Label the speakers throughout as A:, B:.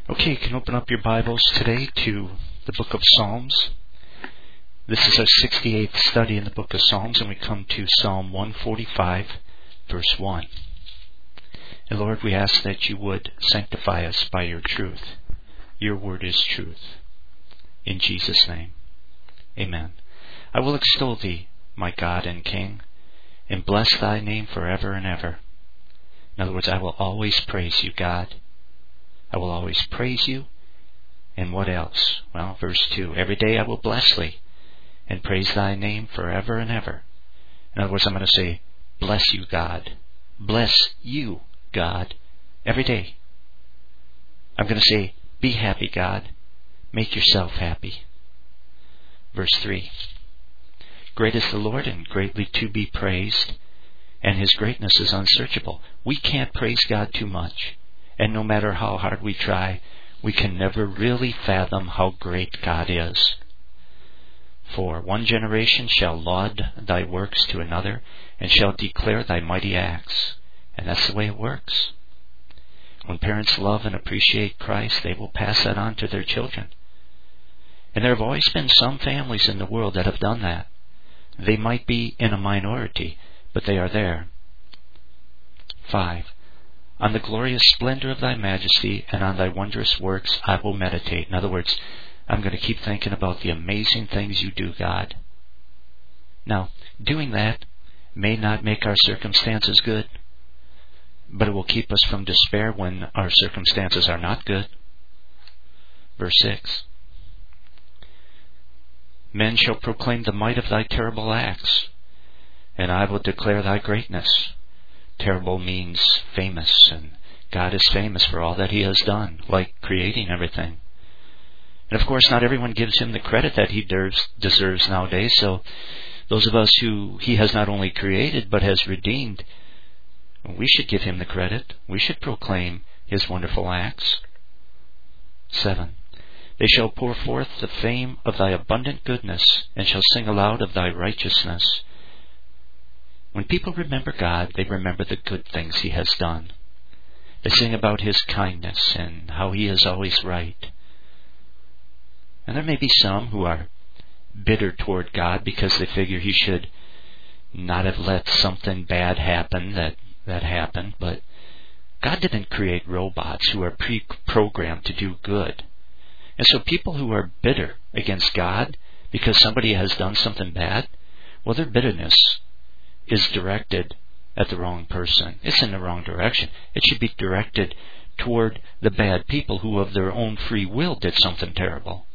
A: Okay, you can open up your Bibles today to the book of Psalms. This is our 68th study in the book of Psalms, and we come to Psalm 145, verse 1. And Lord, we ask that you would sanctify us by your truth. Your word is truth. In Jesus' name, amen. I will extol thee, my God and King, and bless thy name forever and ever. In other words, I will always praise you, God. I will always praise you. And what else? Well, verse 2. Every day I will bless thee and praise thy name forever and ever. In other words, I'm going to say, bless you, God. Bless you, God, every day. I'm going to say, be happy, God. Make yourself happy. Verse 3. Great is the Lord and greatly to be praised, and his greatness is unsearchable. We can't praise God too much. And no matter how hard we try, we can never really fathom how great God is. For one generation shall laud thy works to another, and shall declare thy mighty acts. And that's the way it works. When parents love and appreciate Christ, they will pass that on to their children. And there have always been some families in the world that have done that. They might be in a minority, but they are there. 5. On the glorious splendor of thy majesty and on thy wondrous works I will meditate. In other words, I'm going to keep thinking about the amazing things you do, God. Now, doing that may not make our circumstances good, but it will keep us from despair when our circumstances are not good. Verse 6. Men shall proclaim the might of thy terrible acts, and I will declare thy greatness. Terrible means famous, and God is famous for all that he has done, like creating everything. And of course, not everyone gives him the credit that he deserves nowadays, so those of us who he has not only created but has redeemed, we should give him the credit. We should proclaim his wonderful acts. 7. They shall pour forth the fame of thy abundant goodness, and shall sing aloud of thy righteousness. When people remember God, they remember the good things he has done. They sing about his kindness and how he is always right. And there may be some who are bitter toward God because they figure he should not have let something bad happen that happened. But God didn't create robots who are pre-programmed to do good. And so people who are bitter against God because somebody has done something bad, well, their bitterness is directed at the wrong person. It's in the wrong direction. It should be directed toward the bad people who of their own free will did something terrible.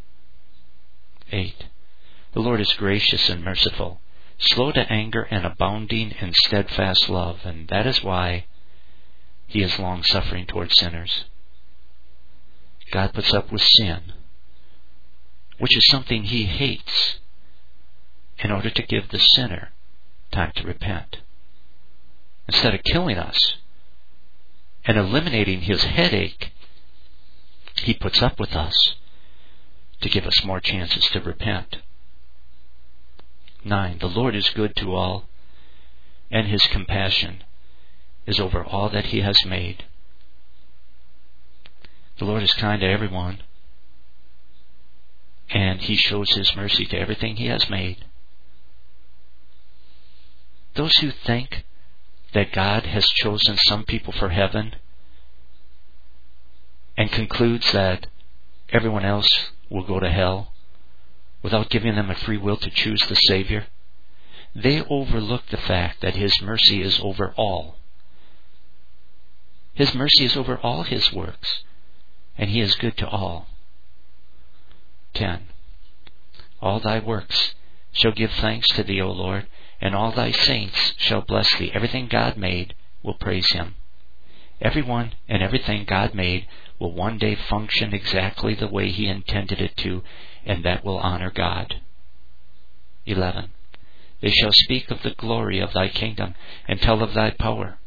A: 8. The Lord is gracious and merciful, slow to anger and abounding in steadfast love, and that is why he is long-suffering toward sinners. God puts up with sin, which is something he hates, in order to give the sinner time to repent. Instead of killing us and eliminating his headache, he puts up with us to give us more chances to repent. 9. The Lord is good to all, and his compassion is over all that he has made. The Lord is kind to everyone, and he shows his mercy to everything he has made. Those who think that God has chosen some people for heaven and concludes that everyone else will go to hell without giving them a free will to choose the Savior, they overlook the fact that his mercy is over all. His mercy is over all his works, and he is good to all. 10. All thy works shall give thanks to thee, O Lord, and all thy saints shall bless thee. Everything God made will praise him. Everyone and everything God made will one day function exactly the way he intended it to, and that will honor God. 11. They shall speak of the glory of thy kingdom and tell of thy power.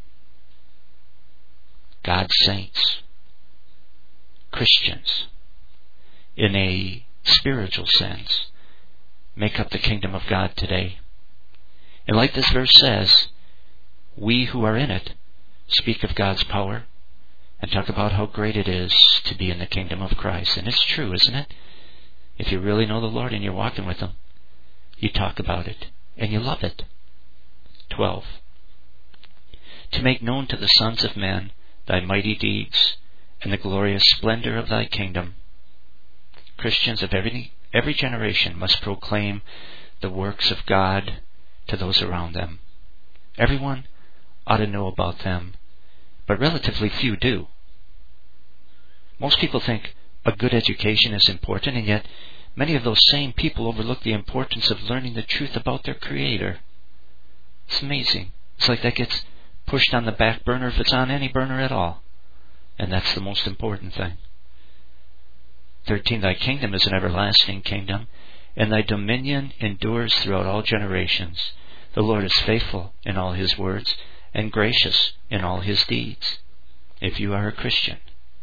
A: God's saints, Christians, in a spiritual sense, make up the kingdom of God today. And like this verse says, we who are in it speak of God's power and talk about how great it is to be in the kingdom of Christ. And it's true, isn't it? If you really know the Lord and you're walking with Him, you talk about it and you love it. 12. To make known to the sons of men thy mighty deeds and the glorious splendor of thy kingdom. Christians of every generation must proclaim the works of God to those around them. Everyone ought to know about them, but relatively few do. Most people think a good education is important, and yet many of those same people overlook the importance of learning the truth about their Creator. It's amazing. It's like that gets pushed on the back burner if it's on any burner at all. And that's the most important thing. 13. Thy kingdom is an everlasting kingdom, and thy dominion endures throughout all generations. The Lord is faithful in all His words, and gracious in all His deeds. If you are a Christian,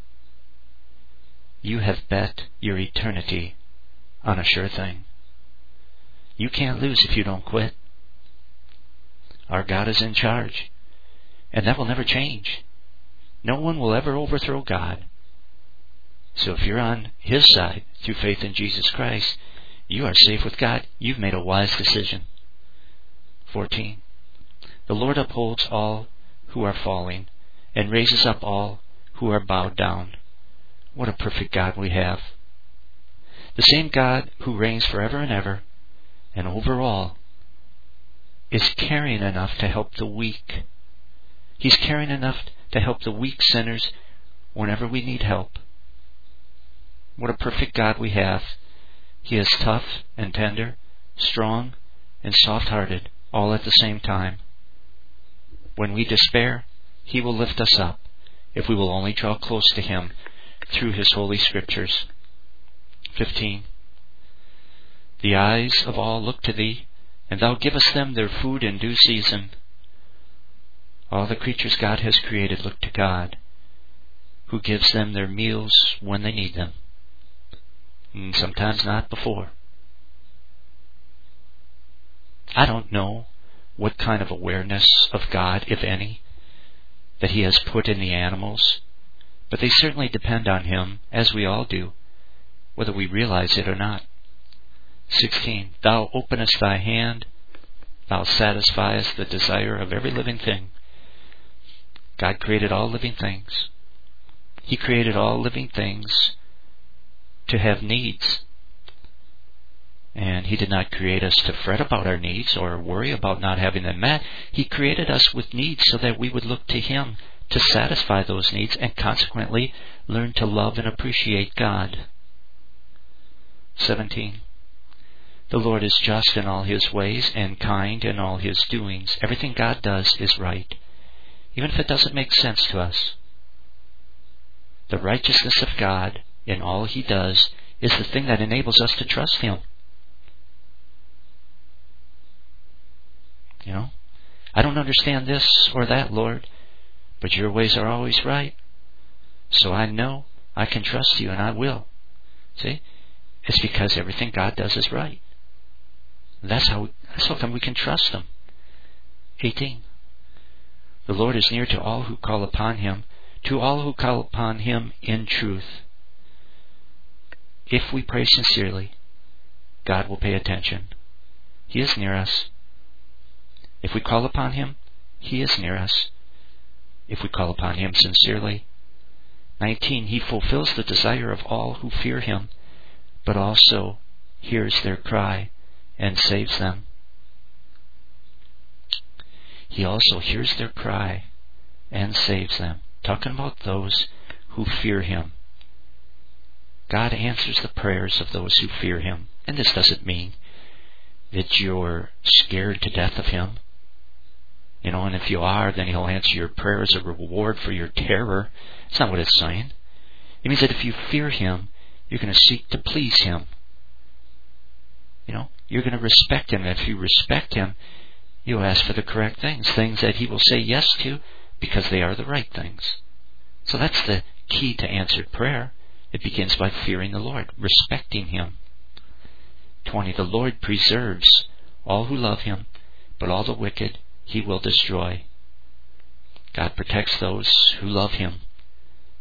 A: you have bet your eternity on a sure thing. You can't lose if you don't quit. Our God is in charge, and that will never change. No one will ever overthrow God. So if you're on His side through faith in Jesus Christ, you are safe with God. You've made a wise decision. 14. The Lord upholds all who are falling, and raises up all who are bowed down. What a perfect God we have. The same God who reigns forever and ever, and over all, is caring enough to help the weak. He's caring enough to help the weak sinners whenever we need help. What a perfect God we have. He is tough and tender, strong and soft-hearted, all at the same time. When we despair, He will lift us up, if we will only draw close to Him through His holy Scriptures. 15. The eyes of all look to Thee, and Thou givest them their food in due season. All the creatures God has created look to God, who gives them their meals when they need them, and sometimes not before. I don't know what kind of awareness of God, if any, that He has put in the animals, but they certainly depend on Him, as we all do, whether we realize it or not. 16. Thou openest Thy hand, Thou satisfiest the desire of every living thing. God created all living things. He created all living things to have needs. And He did not create us to fret about our needs or worry about not having them met. He created us with needs so that we would look to Him to satisfy those needs and consequently learn to love and appreciate God. 17. The Lord is just in all His ways and kind in all His doings. Everything God does is right, even if it doesn't make sense to us. The righteousness of God in all He does is the thing that enables us to trust Him. I don't understand this or that, Lord, but Your ways are always right. So I know I can trust You, and I will. See? It's because everything God does is right. That's how come we can trust Him. 18. The Lord is near to all who call upon Him, to all who call upon Him in truth. If we pray sincerely, God will pay attention. He is near us. If we call upon Him, He is near us. If we call upon Him sincerely. 19. He fulfills the desire of all who fear Him, but also hears their cry and saves them. He also hears their cry and saves them. Talking about those who fear Him. God answers the prayers of those who fear Him. And this doesn't mean that you're scared to death of Him. And if you are, then He'll answer your prayer as a reward for your terror. That's not what it's saying. It means that if you fear Him, you're going to seek to please Him. You're going to respect Him. If you respect Him, you'll ask for the correct things that He will say yes to because they are the right things. So that's the key to answered prayer. It begins by fearing the Lord, respecting Him. 20. The Lord preserves all who love Him, but all the wicked He will destroy. God protects those who love Him,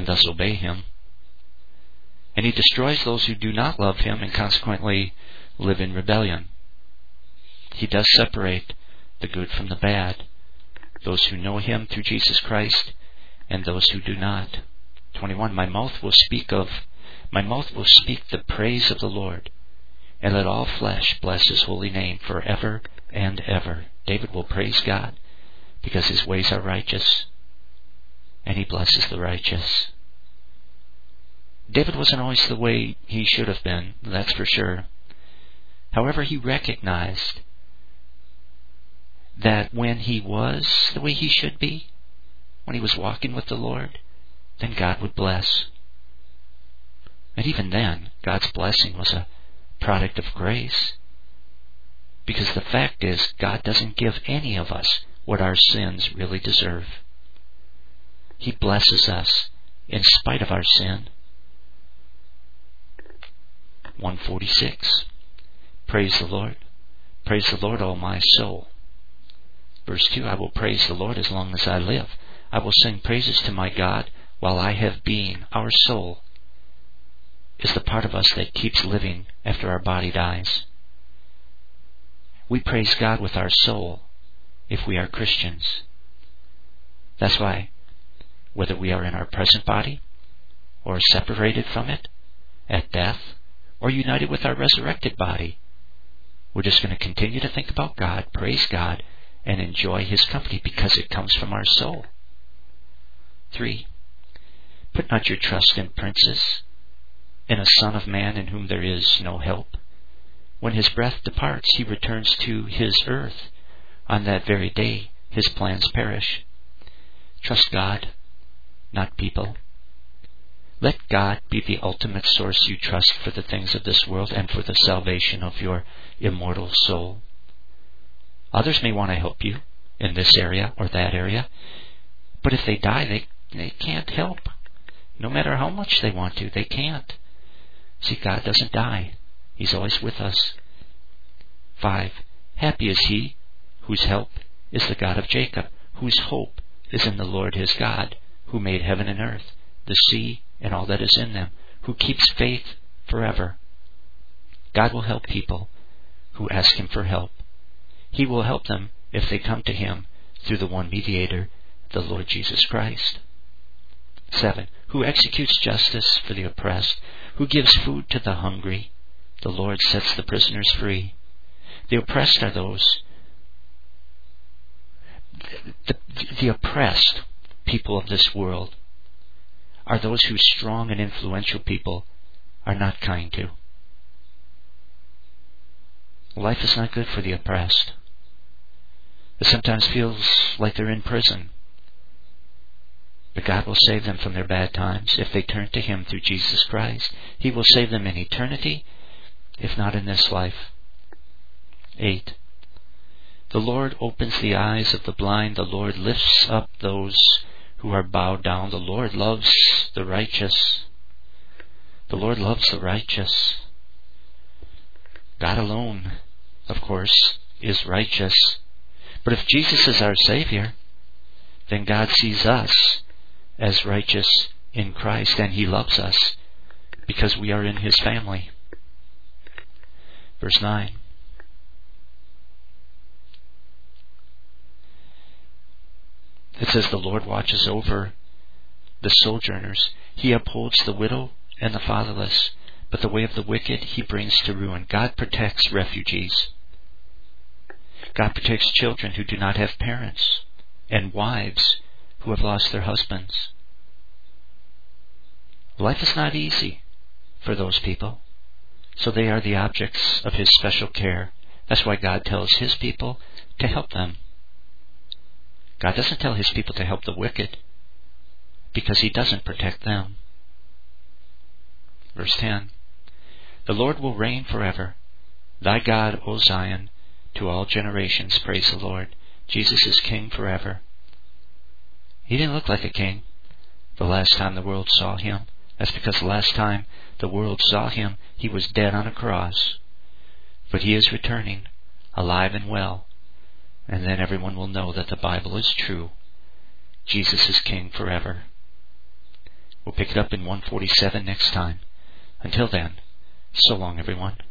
A: thus obey him. And he destroys those who do not love him and consequently live in rebellion. He does separate the good from the bad, those who know him through Jesus Christ and those who do not. 21, my mouth will speak the praise of the Lord, and let all flesh bless his holy name forever and ever. David will praise God because his ways are righteous, and he blesses the righteous. David wasn't always the way he should have been, that's for sure. However, he recognized that when he was the way he should be, when he was walking with the Lord, then God would bless. And even then, God's blessing was a product of grace. Because the fact is, God doesn't give any of us what our sins really deserve. He blesses us in spite of our sin. 146. Praise the Lord. Praise the Lord, O my soul. Verse 2, I will praise the Lord as long as I live. I will sing praises to my God while I have being. Our soul is the part of us that keeps living after our body dies. We praise God with our soul if we are Christians. That's why, whether we are in our present body or separated from it at death or united with our resurrected body, we're just going to continue to think about God, praise God, and enjoy his company because it comes from our soul. 3. Put not your trust in princes, in a son of man in whom there is no help. When his breath departs, he returns to his earth. On that very day, his plans perish. Trust God, not people. Let God be the ultimate source you trust for the things of this world and for the salvation of your immortal soul. Others may want to help you in this area or that area, but if they die, they can't help. No matter how much they want to, they can't. See, God doesn't die. He's always with us. 5. Happy is he whose help is the God of Jacob, whose hope is in the Lord his God, who made heaven and earth, the sea, and all that is in them, who keeps faith forever. God will help people who ask him for help. He will help them if they come to him through the one mediator, the Lord Jesus Christ. 7. Who executes justice for the oppressed, who gives food to the hungry. The Lord sets the prisoners free. The oppressed are those, the oppressed people of this world are those who strong and influential people are not kind to. Life is not good for the oppressed. It sometimes feels like they're in prison. But God will save them from their bad times if they turn to him through Jesus Christ. He will save them in eternity, if not in this life. 8. The Lord opens the eyes of the blind. The Lord lifts up those who are bowed down. The Lord loves the righteous. The Lord loves the righteous. God alone, of course, is righteous. But if Jesus is our Savior, then God sees us as righteous in Christ, and he loves us because we are in his family. Verse 9. It says, the Lord watches over the sojourners. He upholds the widow and the fatherless, but the way of the wicked he brings to ruin. God protects refugees. God protects children who do not have parents, and wives who have lost their husbands. Life is not easy for those people, so they are the objects of his special care. That's why God tells his people to help them. God doesn't tell his people to help the wicked, because he doesn't protect them. Verse 10. The Lord will reign forever. Thy God, O Zion, to all generations. Praise the Lord. Jesus is king forever. He didn't look like a king the last time the world saw him. That's because the last time the world saw him, he was dead on a cross. But he is returning, alive and well. And then everyone will know that the Bible is true. Jesus is king forever. We'll pick it up in 147 next time. Until then, so long, everyone.